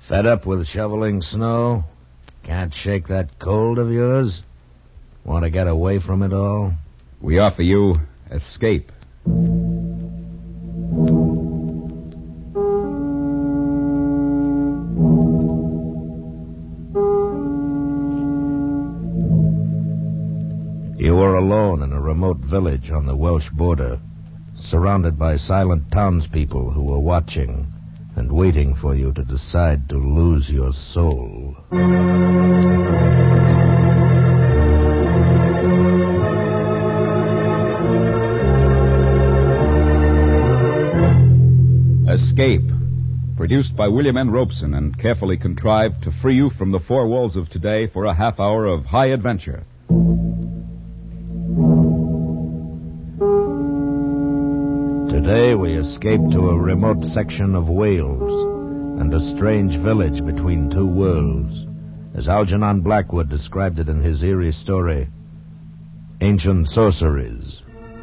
Fed up with shoveling snow? Can't shake that cold of yours? Want to get away from it all? We offer you escape. You were alone in a remote village on the Welsh border, surrounded by silent townspeople who were watching and waiting for you to decide to lose your soul. Escape. Produced by William N. Robeson and carefully contrived to free you from the four walls of today for a half hour of high adventure. Today we escape to a remote section of Wales and a strange village between two worlds, as Algernon Blackwood described it in his eerie story, Ancient Sorceries.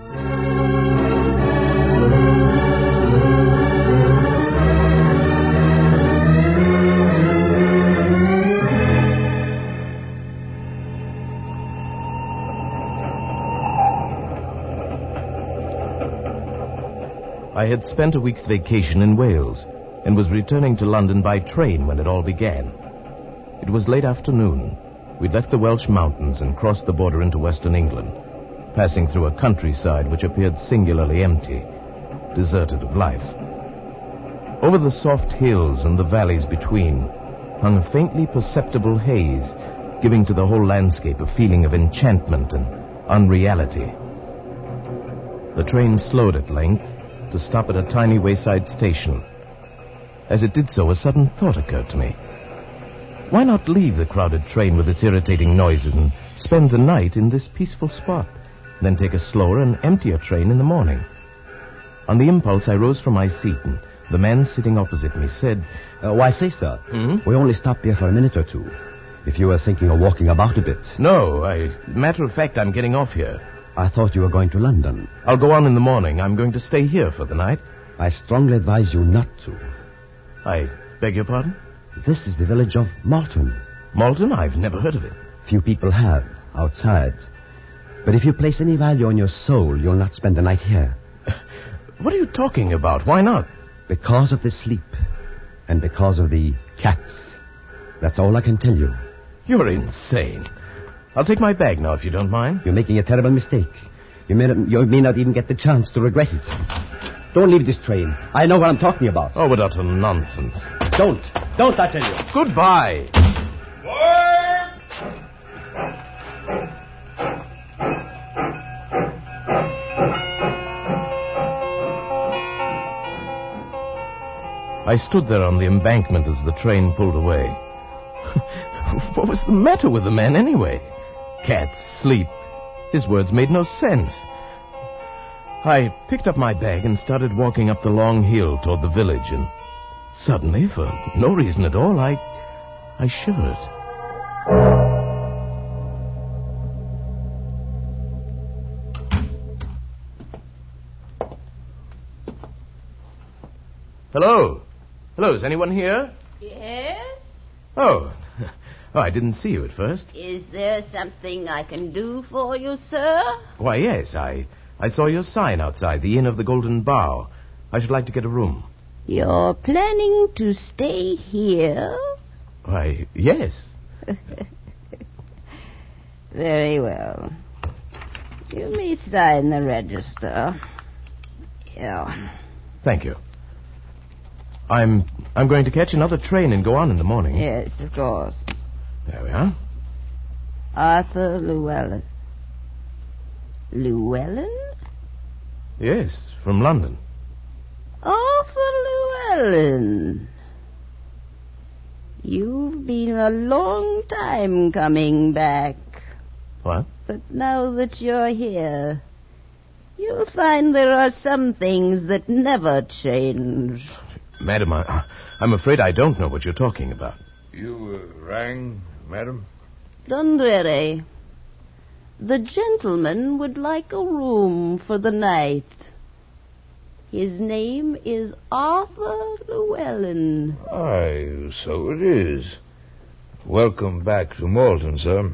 I had spent a week's vacation in Wales and was returning to London by train when it all began. It was late afternoon. We'd left the Welsh mountains and crossed the border into western England, passing through a countryside which appeared singularly empty, deserted of life. Over the soft hills and the valleys between hung a faintly perceptible haze, giving to the whole landscape a feeling of enchantment and unreality. The train slowed at length to stop at a tiny wayside station. As it did so, a sudden thought occurred to me. Why not leave the crowded train with its irritating noises and spend the night in this peaceful spot, then take a slower and emptier train in the morning? On the impulse, I rose from my seat, and the man sitting opposite me said, Why, say, sir, we only stopped here for a minute or two. If you were thinking of walking about a bit. No, matter of fact, I'm getting off here. I thought you were going to London. I'll go on in the morning. I'm going to stay here for the night. I strongly advise you not to. I beg your pardon? This is the village of Malton. Malton? I've never heard of it. Few people have, outside. But if you place any value on your soul, you'll not spend the night here. What are you talking about? Why not? Because of the sleep. And because of the cats. That's all I can tell you. You're insane. I'll take my bag now, if you don't mind. You're making a terrible mistake. You may not even get the chance to regret it. Don't leave this train. I know what I'm talking about. Oh, but utter nonsense. Don't, I tell you. Goodbye. I stood there on the embankment as the train pulled away. What was the matter with the man, anyway? Cats, sleep. His words made no sense. I picked up my bag and started walking up the long hill toward the village, and suddenly, for no reason at all, I shivered. Hello? Hello, is anyone here? Yes? Oh, I didn't see you at first. Is there something I can do for you, sir? Why, yes, I saw your sign outside the Inn of the Golden Bough. I should like to get a room. You're planning to stay here? Why, yes. Very well. You may sign the register. Yeah. Thank you. I'm going to catch another train and go on in the morning. Yes, of course. There we are. Arthur Llewellyn. Llewellyn? Yes, from London. Arthur Llewellyn. You've been a long time coming back. What? But now that you're here, you'll find there are some things that never change. Madam, I'm afraid I don't know what you're talking about. You rang, madam? Dundreary. The gentleman would like a room for the night. His name is Arthur Llewellyn. Aye, so it is. Welcome back to Malton, sir.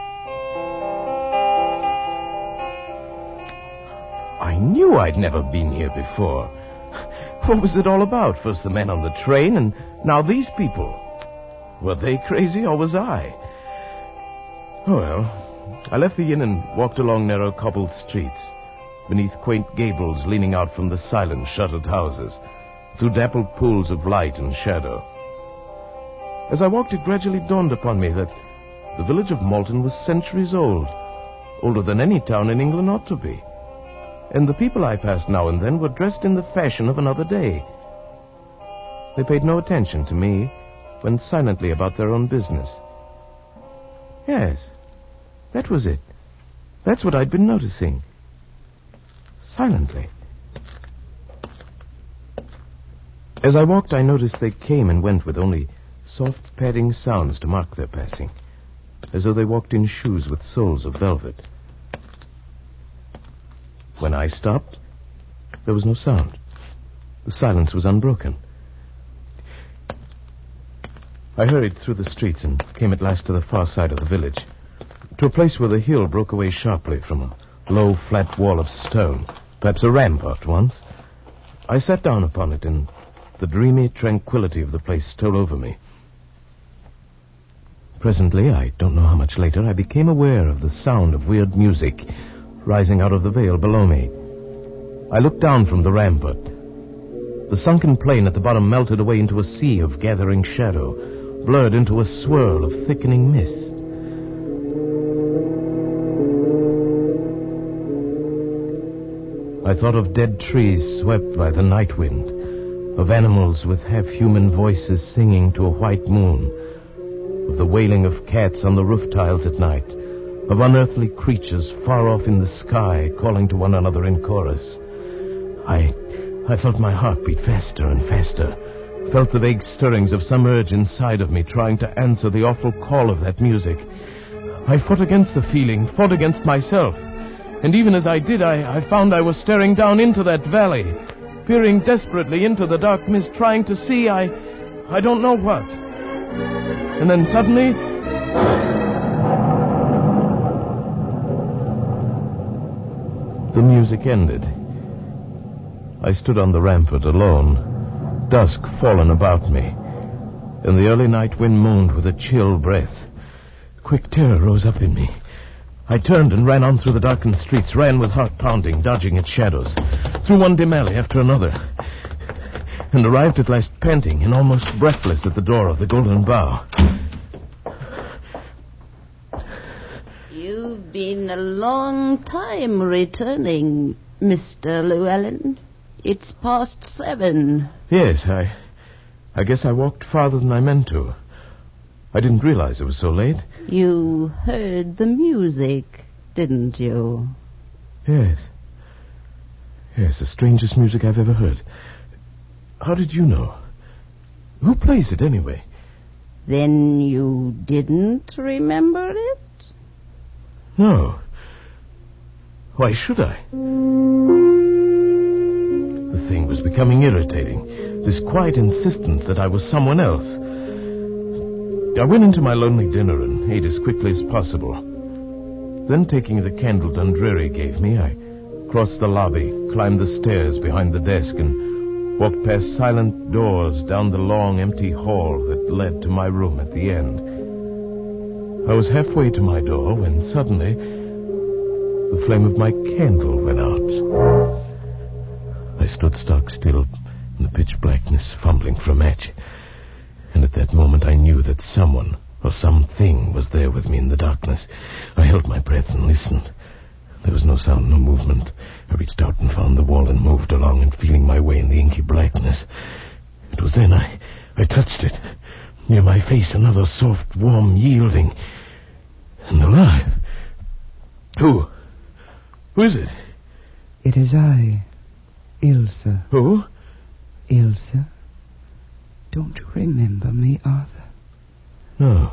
I knew I'd never been here before. What was it all about? First the men on the train, and now these people. Were they crazy, or was I? Oh, well. I left the inn and walked along narrow cobbled streets, beneath quaint gables leaning out from the silent shuttered houses, through dappled pools of light and shadow. As I walked, it gradually dawned upon me that the village of Malton was centuries old, older than any town in England ought to be. And the people I passed now and then were dressed in the fashion of another day. They paid no attention to me, went silently about their own business. Yes, that was it. That's what I'd been noticing. Silently. As I walked, I noticed they came and went with only soft padding sounds to mark their passing, as though they walked in shoes with soles of velvet. When I stopped, there was no sound. The silence was unbroken. I hurried through the streets and came at last to the far side of the village, to a place where the hill broke away sharply from a low, flat wall of stone, perhaps a rampart once. I sat down upon it, and the dreamy tranquility of the place stole over me. Presently, I don't know how much later, I became aware of the sound of weird music rising out of the vale below me. I looked down from the rampart. The sunken plain at the bottom melted away into a sea of gathering shadow, blurred into a swirl of thickening mist. I thought of dead trees swept by the night wind, of animals with half-human voices singing to a white moon, of the wailing of cats on the roof tiles at night, of unearthly creatures far off in the sky calling to one another in chorus. I felt my heart beat faster and faster, felt the vague stirrings of some urge inside of me trying to answer the awful call of that music. I fought against the feeling, fought against myself. And even as I did, I found I was staring down into that valley, peering desperately into the dark mist, trying to see I don't know what. And then suddenly, the music ended. I stood on the rampart alone, dusk fallen about me, and the early night wind moaned with a chill breath. Quick terror rose up in me. I turned and ran on through the darkened streets, ran with heart pounding, dodging its shadows, through one dim alley after another, and arrived at last panting and almost breathless at the door of the Golden Bough. You've been a long time returning, Mr. Llewellyn. It's past 7. Yes, I guess I walked farther than I meant to. I didn't realize it was so late. You heard the music, didn't you? Yes. Yes, the strangest music I've ever heard. How did you know? Who plays it, anyway? Then you didn't remember it? No. Why should I? The thing was becoming irritating. This quiet insistence that I was someone else. I went into my lonely dinner and ate as quickly as possible. Then, taking the candle Dundreary gave me, I crossed the lobby, climbed the stairs behind the desk, and walked past silent doors down the long, empty hall that led to my room at the end. I was halfway to my door when suddenly the flame of my candle went out. I stood stock still in the pitch blackness, fumbling for a match. And at that moment I knew that someone or something was there with me in the darkness. I held my breath and listened. There was no sound, no movement. I reached out and found the wall and moved along and feeling my way in the inky blackness. It was then I touched it. Near my face, another soft, warm yielding. And alive. Who is it? It is I, Ilsa. Who? Ilsa. Don't you remember me, Arthur? No.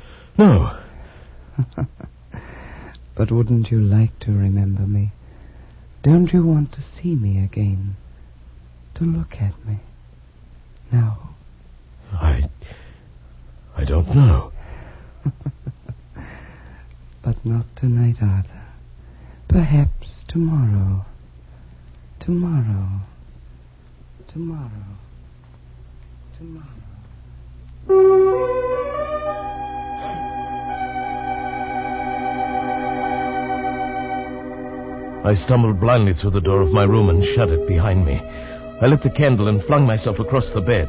But wouldn't you like to remember me? Don't you want to see me again? to look at me? No. I don't know. But not tonight, Arthur. Perhaps tomorrow. Tomorrow. I stumbled blindly through the door of my room and shut it behind me. I lit the candle and flung myself across the bed.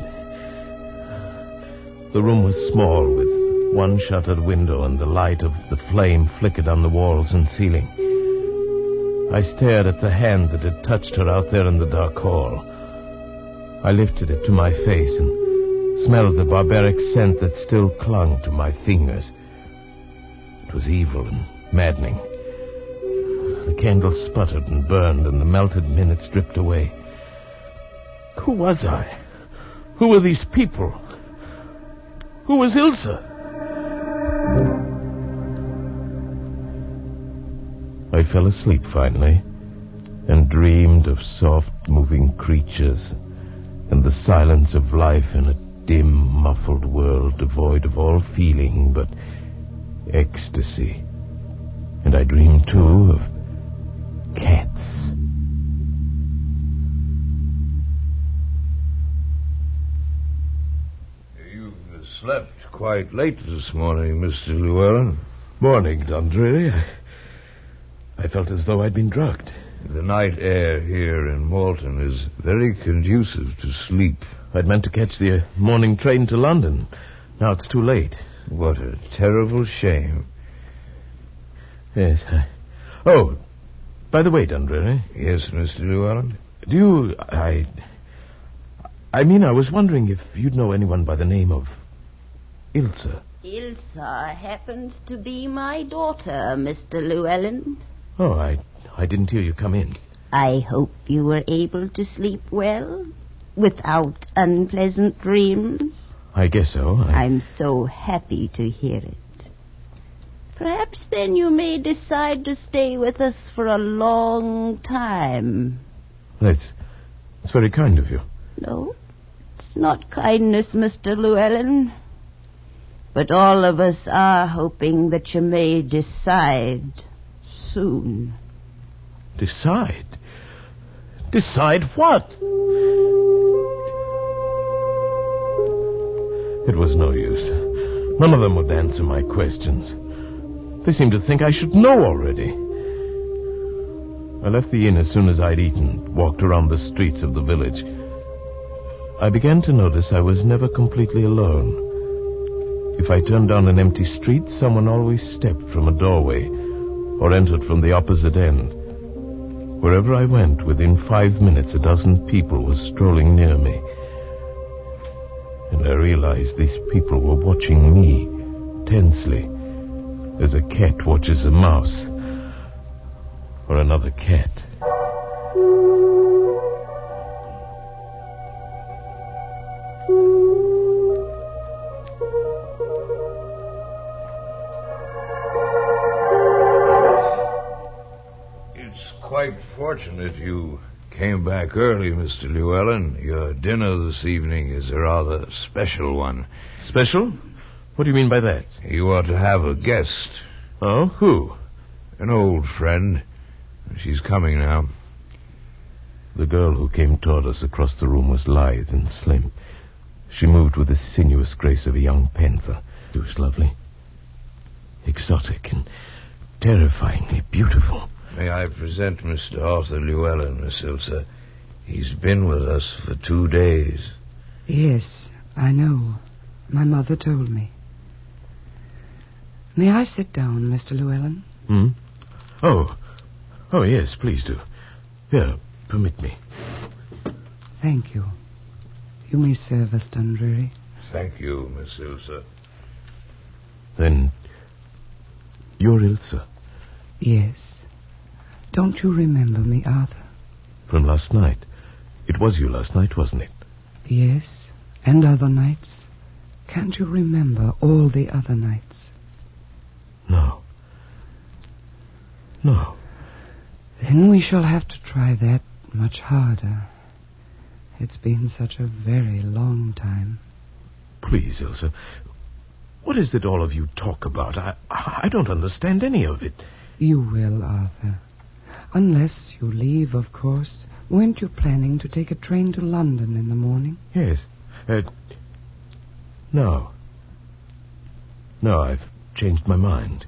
The room was small, with one shuttered window, and the light of the flame flickered on the walls and ceiling. I stared at the hand that had touched her out there in the dark hall. I lifted it to my face and smelled the barbaric scent that still clung to my fingers. It was evil and maddening. The candle sputtered and burned, and the melted minutes dripped away. Who was I? Who were these people? Who was Ilsa? I fell asleep finally and dreamed of soft moving creatures and the silence of life in a dim, muffled world devoid of all feeling but ecstasy. And I dreamed, too, of cats. You've slept quite late this morning, Mr. Llewellyn. Morning, Dundreary. I felt as though I'd been drugged. The night air here in Malton is very conducive to sleep. I'd meant to catch the morning train to London. Now it's too late. What a terrible shame. Yes. Oh, by the way, Dundreary. Yes, Mr. Llewellyn? I mean, I was wondering if you'd know anyone by the name of Ilsa. Ilsa happens to be my daughter, Mr. Llewellyn. Oh, I didn't hear you come in. I hope you were able to sleep well, without unpleasant dreams. I guess so. I'm so happy to hear it. Perhaps then you may decide to stay with us for a long time. That's very kind of you. No, it's not kindness, Mr. Llewellyn. But all of us are hoping that you may decide soon. Decide? Decide what? It was no use. None of them would answer my questions. They seemed to think I should know already. I left the inn as soon as I'd eaten, walked around the streets of the village. I began to notice I was never completely alone. If I turned down an empty street, someone always stepped from a doorway or entered from the opposite end. Wherever I went, within 5 minutes, a dozen people were strolling near me. And I realized these people were watching me tensely, as a cat watches a mouse or another cat. It's quite fortunate you came back early, Mr. Llewellyn. Your dinner this evening is a rather special one. Special? What do you mean by that? You ought to have a guest. Oh, who? An old friend. She's coming now. The girl who came toward us across the room was lithe and slim. She moved with the sinuous grace of a young panther. She was lovely, exotic, and terrifyingly beautiful. May I present Mr. Arthur Llewellyn, Miss Ilsa? He's been with us for 2 days. Yes, I know. My mother told me. May I sit down, Mr. Llewellyn? Oh, yes, please do. Here, permit me. Thank you. You may serve us, Dundreary. Thank you, Miss Ilsa. Then, you're Ilsa? Yes. Don't you remember me, Arthur? From last night. It was you last night, wasn't it? Yes, and other nights. Can't you remember all the other nights? No. Then we shall have to try that much harder. It's been such a very long time. Please, Ilsa. What is it all of you talk about? I don't understand any of it. You will, Arthur. Unless you leave, of course. Weren't you planning to take a train to London in the morning? Yes. No. No, I've changed my mind.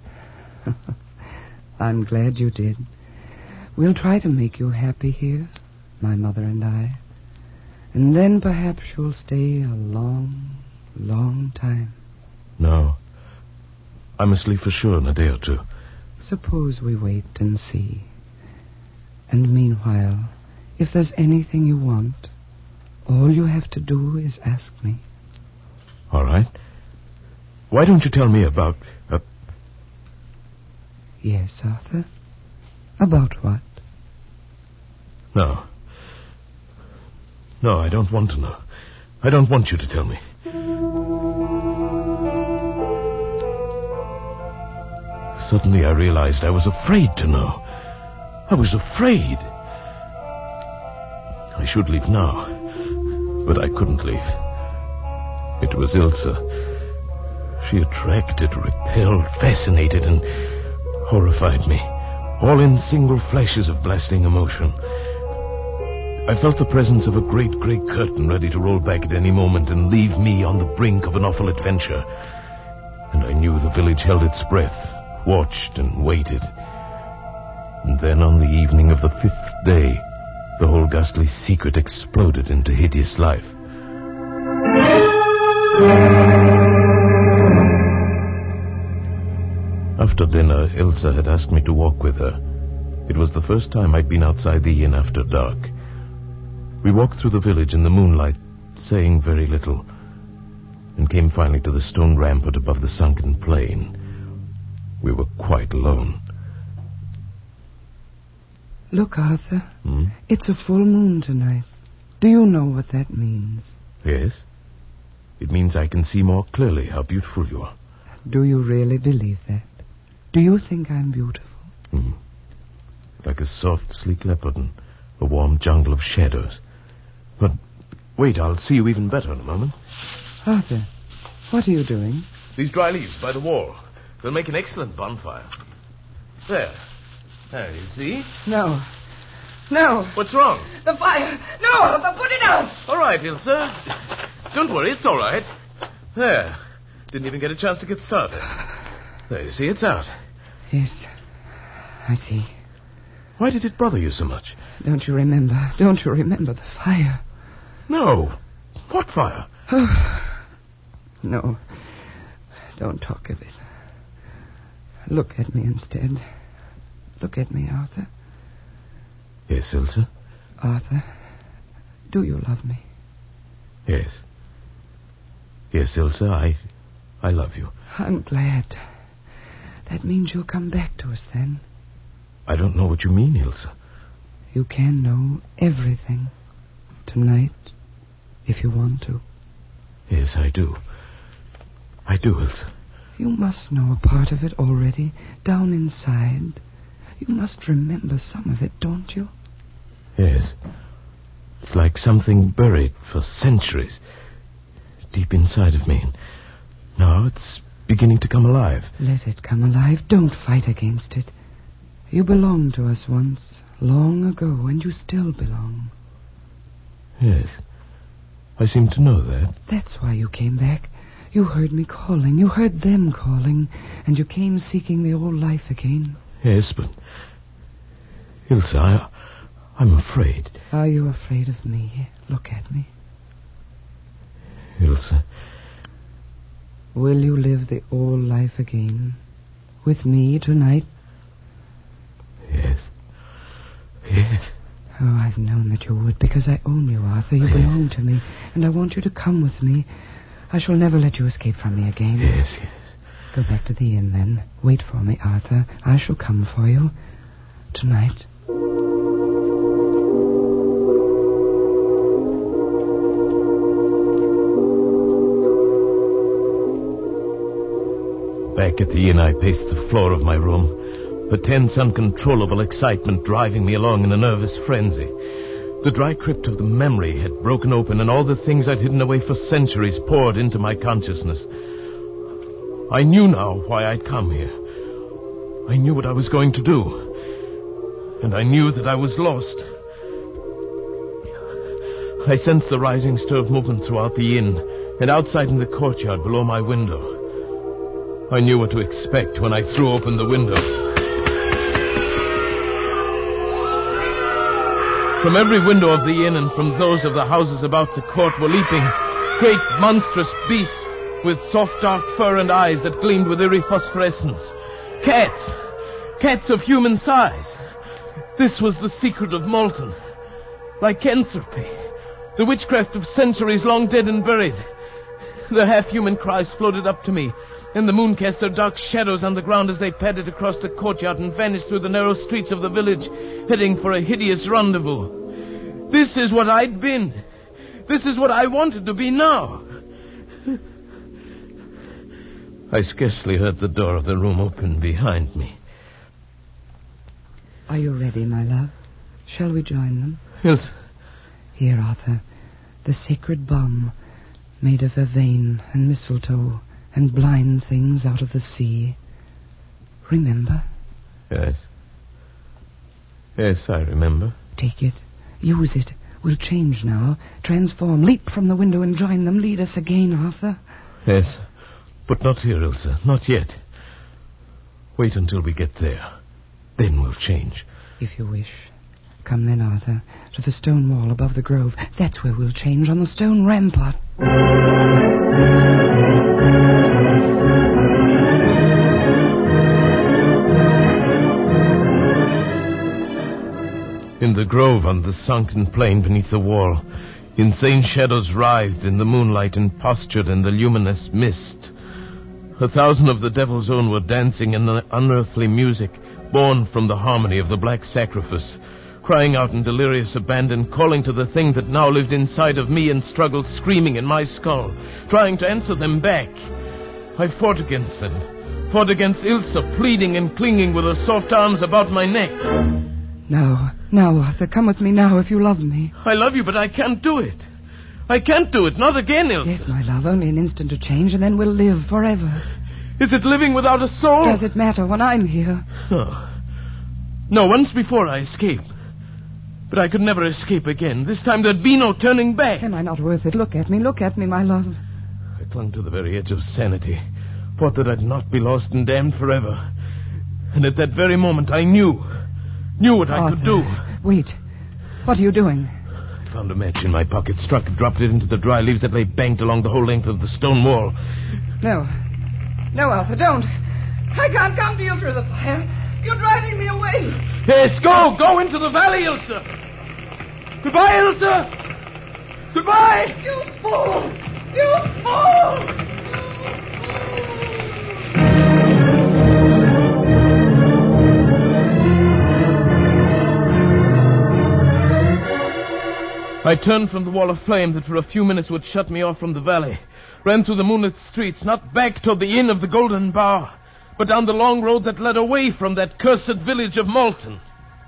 I'm glad you did. We'll try to make you happy here, my mother and I. And then perhaps you'll stay a long, long time. No. I must leave for sure in a day or two. Suppose we wait and see. And meanwhile, if there's anything you want, all you have to do is ask me. All right. Why don't you tell me about... Yes, Arthur. About what? No. No, I don't want to know. I don't want you to tell me. Suddenly I realized I was afraid to know. I was afraid. I should leave now, but I couldn't leave. It was Ilsa. She attracted, repelled, fascinated, and horrified me, all in single flashes of blasting emotion. I felt the presence of a great grey curtain ready to roll back at any moment and leave me on the brink of an awful adventure. And I knew the village held its breath, watched and waited. And then on the evening of the 5th day, the whole ghastly secret exploded into hideous life. After dinner, Ilsa had asked me to walk with her. It was the first time I'd been outside the inn after dark. We walked through the village in the moonlight, saying very little, and came finally to the stone rampart above the sunken plain. We were quite alone. Look, Arthur. It's a full moon tonight. Do you know what that means? Yes. It means I can see more clearly how beautiful you are. Do you really believe that? Do you think I'm beautiful? Like a soft, sleek leopard in a warm jungle of shadows. But wait, I'll see you even better in a moment. Arthur, what are you doing? These dry leaves by the wall. They'll make an excellent bonfire. There. There, you see? No. No. What's wrong? The fire. No, Arthur, put it out. All right, Ilsa. Don't worry, it's all right. There. Didn't even get a chance to get started. There, you see, it's out. Yes, I see. Why did it bother you so much? Don't you remember the fire? No. What fire? No. Don't talk of it. Look at me instead. Look at me, Arthur. Yes, Ilsa? Arthur, do you love me? Yes. Yes, Ilsa, I love you. I'm glad. That means you'll come back to us then. I don't know what you mean, Ilsa. You can know everything tonight, if you want to. Yes, I do. I do, Ilsa. You must know a part of it already, down inside. You must remember some of it, don't you? Yes. It's like something buried for centuries, deep inside of me. Now it's beginning to come alive. Let it come alive. Don't fight against it. You belonged to us once, long ago, and you still belong. Yes. I seem to know that. That's why you came back. You heard me calling. You heard them calling. And you came seeking the old life again. Yes, but... Ilsa, I'm afraid. Are you afraid of me? Look at me. Ilsa... Will you live the old life again? With me tonight? Yes. Yes. Oh, I've known that you would, because I own you, Arthur. You belong to me, and I want you to come with me. I shall never let you escape from me again. Yes, yes. Go back to the inn, then. Wait for me, Arthur. I shall come for you. Tonight. Back at the inn, I paced the floor of my room, a tense, uncontrollable excitement driving me along in a nervous frenzy. The dry crypt of the memory had broken open, and all the things I'd hidden away for centuries poured into my consciousness. I knew now why I'd come here. I knew what I was going to do. And I knew that I was lost. I sensed the rising stir of movement throughout the inn, and outside in the courtyard below my window. I knew what to expect when I threw open the window. From every window of the inn and from those of the houses about the court were leaping great monstrous beasts with soft dark fur and eyes that gleamed with eerie phosphorescence. Cats! Cats of human size. This was the secret of Malton. Lycanthropy. The witchcraft of centuries long dead and buried. The half-human cries floated up to me, and the moon cast their dark shadows on the ground as they padded across the courtyard and vanished through the narrow streets of the village, heading for a hideous rendezvous. This is what I'd been. This is what I wanted to be now. I scarcely heard the door of the room open behind me. Are you ready, my love? Shall we join them? Ilse. Here, Arthur. The sacred bomb, made of vervain and mistletoe and blind things out of the sea. Remember? Yes. Yes, I remember. Take it. Use it. We'll change now. Transform. Leap from the window and join them. Lead us again, Arthur. Yes. But not here, Ilse. Not yet. Wait until we get there. Then we'll change. If you wish. Come then, Arthur, to the stone wall above the grove. That's where we'll change, on the stone rampart. In the grove on the sunken plain beneath the wall, insane shadows writhed in the moonlight and postured in the luminous mist. 1,000 of the devil's own were dancing in an unearthly music born from the harmony of the black sacrifice, crying out in delirious abandon, calling to the thing that now lived inside of me and struggled screaming in my skull, trying to answer them back. I fought against them, fought against Ilse, pleading and clinging with her soft arms about my neck. Now, Arthur, come with me now if you love me. I love you, but I can't do it. I can't do it, not again, Ilse. Yes, my love, only an instant to change, and then we'll live forever. Is it living without a soul? Does it matter when I'm here? Oh. No, once before I escaped. But I could never escape again. This time there'd be no turning back. Am I not worth it? Look at me, my love. I clung to the very edge of sanity, thought that I'd not be lost and damned forever. And at that very moment I knew what I could do. Wait. What are you doing? I found a match in my pocket, struck and dropped it into the dry leaves that lay banked along the whole length of the stone wall. No, Arthur, don't. I can't come to you through the fire. You're driving me away. Yes, go into the valley, Ilse. Goodbye, Ilse. Goodbye. You fool. You fool. I turned from the wall of flame that for a few minutes would shut me off from the valley, ran through the moonlit streets, not back toward the Inn of the Golden Bough, but down the long road that led away from that cursed village of Malton.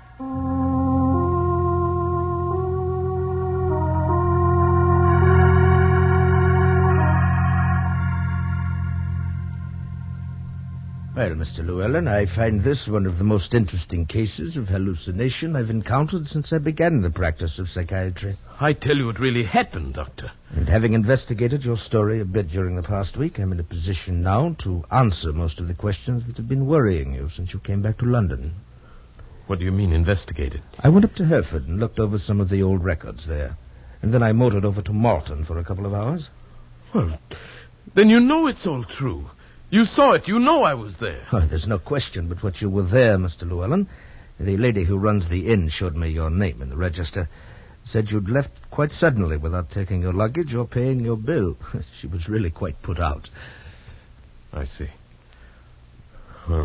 Well, Mr. Llewellyn, I find this one of the most interesting cases of hallucination I've encountered since I began the practice of psychiatry. I tell you, it really happened, Doctor. And having investigated your story a bit during the past week, I'm in a position now to answer most of the questions that have been worrying you since you came back to London. What do you mean, investigated? I went up to Hereford and looked over some of the old records there. And then I motored over to Malton for a couple of hours. Well, then you know it's all true. You saw it. You know I was there. Oh, there's no question but what you were there, Mr. Llewellyn. The lady who runs the inn showed me your name in the register. Said you'd left quite suddenly without taking your luggage or paying your bill. She was really quite put out. I see. Well,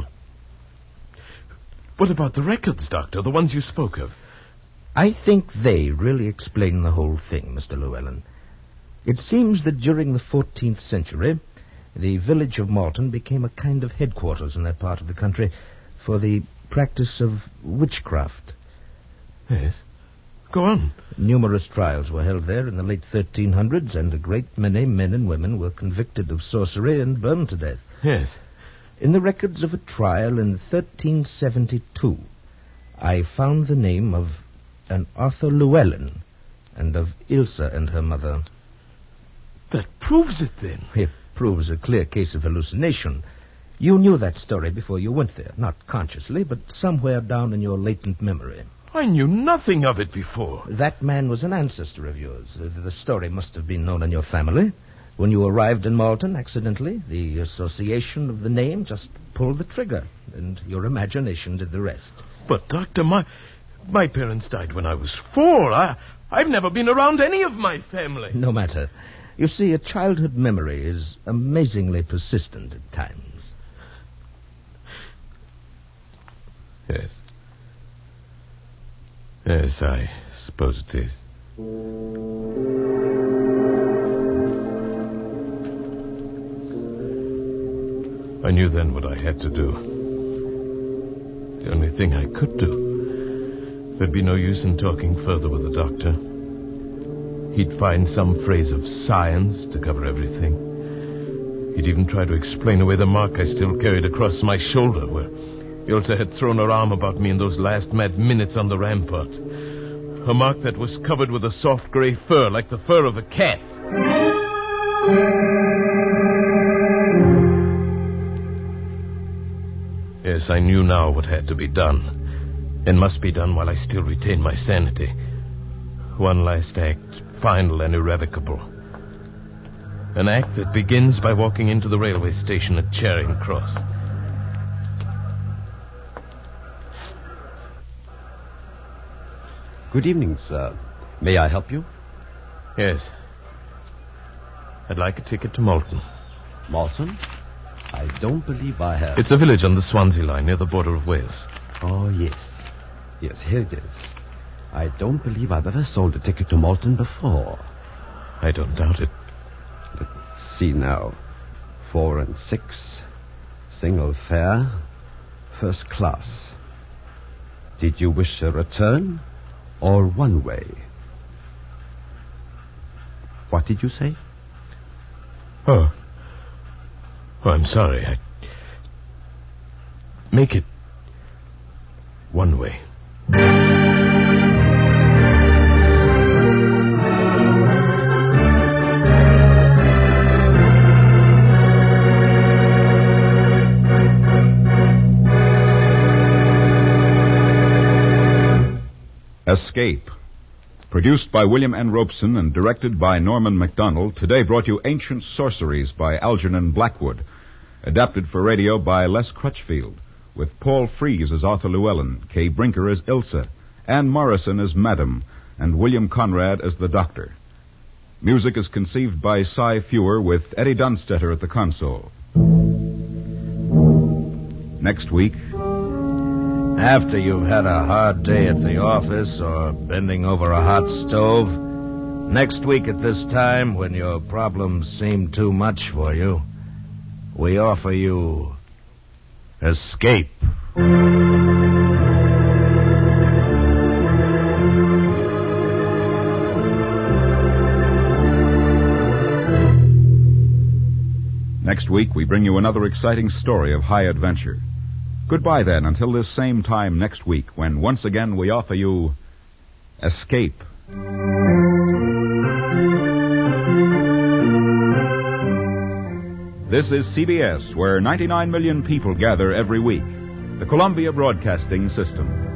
what about the records, Doctor, the ones you spoke of? I think they really explain the whole thing, Mr. Llewellyn. It seems that during the 14th century, the village of Malton became a kind of headquarters in that part of the country for the practice of witchcraft. Yes. Go on. Numerous trials were held there in the late 1300s, and a great many men and women were convicted of sorcery and burned to death. Yes. In the records of a trial in 1372, I found the name of an Arthur Llewellyn and of Ilsa and her mother. That proves it, then. It proves a clear case of hallucination. You knew that story before you went there, not consciously, but somewhere down in your latent memory. I knew nothing of it before. That man was an ancestor of yours. The story must have been known in your family. When you arrived in Malton accidentally, the association of the name just pulled the trigger, and your imagination did the rest. But, Doctor, my parents died when I was 4. I've never been around any of my family. No matter. You see, a childhood memory is amazingly persistent at times. Yes. Yes, I suppose it is. I knew then what I had to do. The only thing I could do. There'd be no use in talking further with the doctor. He'd find some phrase of science to cover everything. He'd even try to explain away the mark I still carried across my shoulder, where Ilsa had thrown her arm about me in those last mad minutes on the rampart. A mark that was covered with a soft gray fur, like the fur of a cat. Yes, I knew now what had to be done, and must be done while I still retain my sanity. One last act, final and irrevocable. An act that begins by walking into the railway station at Charing Cross. Good evening, sir. May I help you? Yes. I'd like a ticket to Malton. Malton? I don't believe I have. It's a village on the Swansea line near the border of Wales. Oh, yes. Yes, here it is. I don't believe I've ever sold a ticket to Malton before. I don't doubt it. Let's see now. 4 and 6. Single fare. First class. Did you wish a return or one way? What did you say? Oh, I'm sorry. Make it one way. Escape. Produced by William N. Robeson and directed by Norman MacDonald, today brought you Ancient Sorceries by Algernon Blackwood. Adapted for radio by Les Crutchfield, with Paul Frees as Arthur Llewellyn, Kay Brinker as Ilsa, Anne Morrison as Madam, and William Conrad as the Doctor. Music is conceived by Cy Fewer, with Eddie Dunstetter at the console. Next week... After you've had a hard day at the office or bending over a hot stove, next week at this time, when your problems seem too much for you, we offer you escape. Next week, we bring you another exciting story of high adventure. Goodbye, then, until this same time next week, when once again we offer you Escape. This is CBS, where 99 million people gather every week. The Columbia Broadcasting System.